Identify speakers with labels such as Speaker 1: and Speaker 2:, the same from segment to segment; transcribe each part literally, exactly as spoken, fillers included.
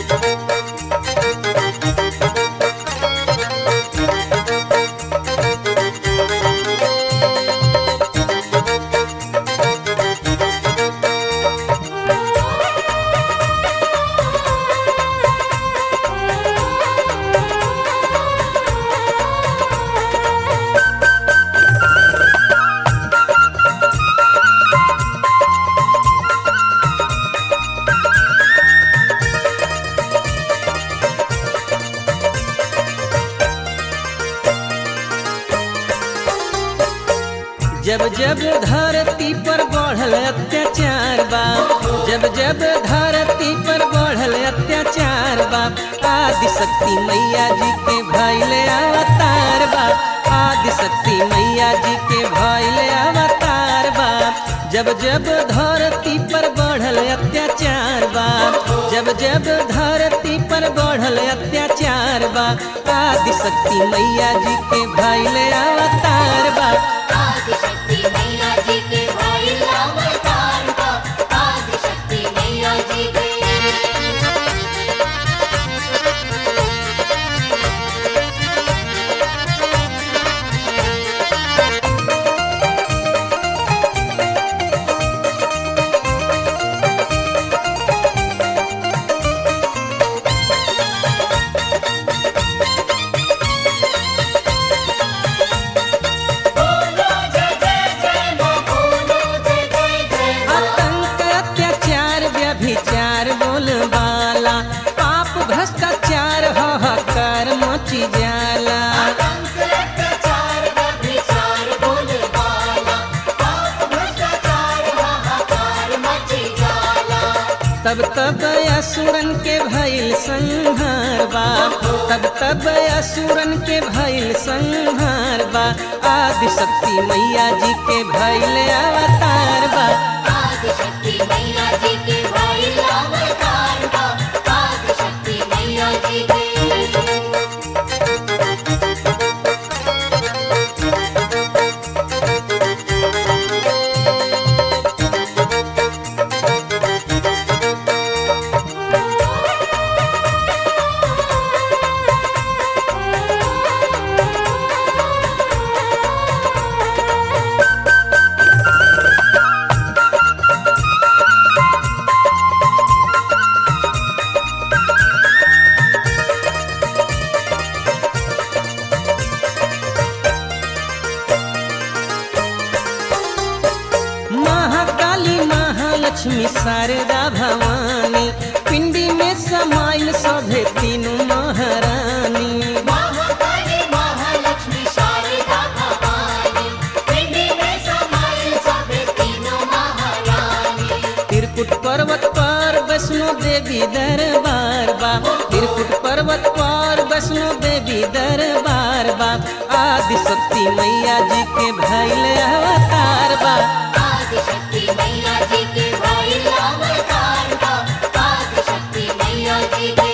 Speaker 1: जब जब धरती पर बढ़ल अत्याचार बा, जब जब धरती पर बढ़ल अत्याचार बा, आदि शक्ति मैया जी के भइले अवतार बा, आदि शक्ति मैया जी के भइले अवतार बा। जब जब धरती पर बढ़ल अत्याचार बा, जब जब धरती पर बढ़ल अत्याचार बा, आदि शक्ति मैया जी के भइले अवतार बा।
Speaker 2: आदिशक्ति मैया जी के भइल अवतार बा, आदिशक्ति मैया जी के।
Speaker 1: विचार बोलबाला पाप भ्रष्टाचार हाहाकार मची जाला, तब तब असुरन के भइल संहार बा, तब तब असुरन के भइल संहार बा, आदि शक्ति मैया जी के भइल अवतार बा।
Speaker 2: आदिशक्ति मैया जी के भइल अवतार बा, आदिशक्ति मैया जी के।
Speaker 1: लक्ष्मी शारदा भवानी पिंडी में समाइल सभे तीनों महारानी,
Speaker 2: महाकाली महालक्ष्मी शारदा भवानी पिंडी में समाइल सभे तीनों महारानी।
Speaker 1: त्रिकुट पर्वत पर वैष्णो देवी दरबार बा, त्रिकुट पर्वत पर वैष्णो देवी दरबार बा, आदि शक्ति मैया जी के भइल अवतार बा।
Speaker 2: आदिशक्ति मैया जी के भइल अवतार बा, आदिशक्ति मैया जी के।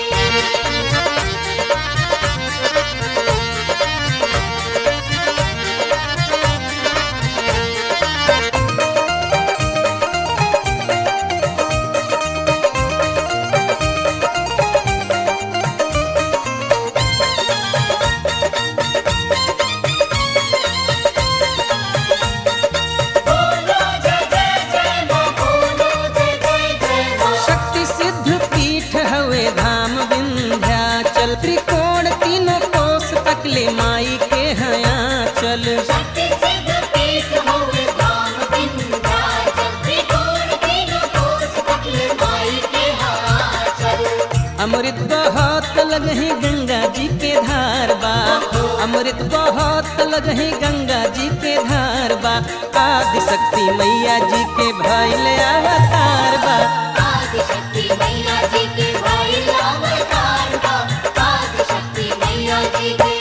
Speaker 1: त्रिकोण तीनों कोस तकले माई के हया चल,
Speaker 2: शक्ति सिद्ध पीठ होवे धाम विंध्याचल, त्रिकोण तीनों कोस तकले माई के हया चल।
Speaker 1: अमृत बहुत लगही गंगा जी के धार बा, अमृत बहुत लगही गंगा जी के धार बा, आदि शक्ति मैया जी के भइल अवतार बा।
Speaker 2: आदिशक्ति मैया जी के भइल अवतार बा, आदिशक्ति मैया जी के।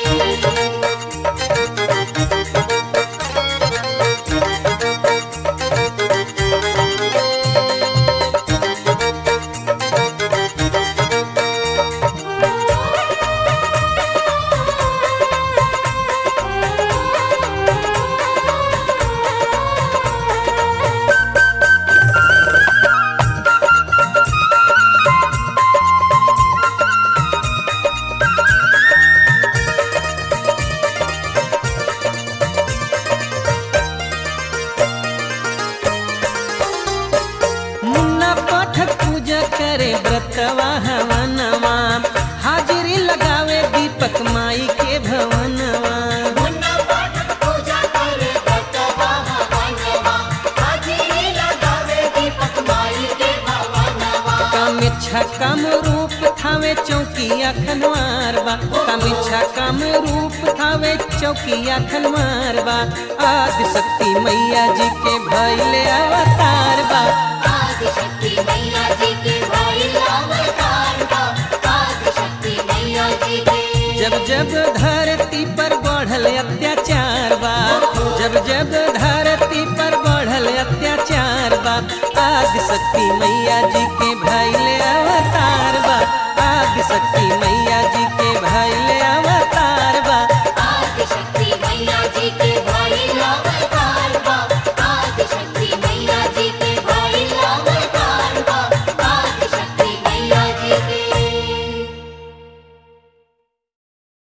Speaker 1: भक्तवा हवनवा हाजिरी लगावे दीपक माई के भवनवा
Speaker 2: मुन्ना पाठक पूजा करे भक्तवा हवनवा हाजिरी लगावे दीपक माई के भवनवा
Speaker 1: कामिच्छा काम रूप थावे चौकिया खनवारवा कामिच्छा काम रूप थावे चौकिया खनवारवा आदि शक्ति मैया जी के भइले अवतार बा
Speaker 2: आदिशक्ति मैया जी के भाई अवतार बा आदिशक्ति मैया जी के
Speaker 1: जब जब धरती पर बढ़ल अत्याचार बा जब जब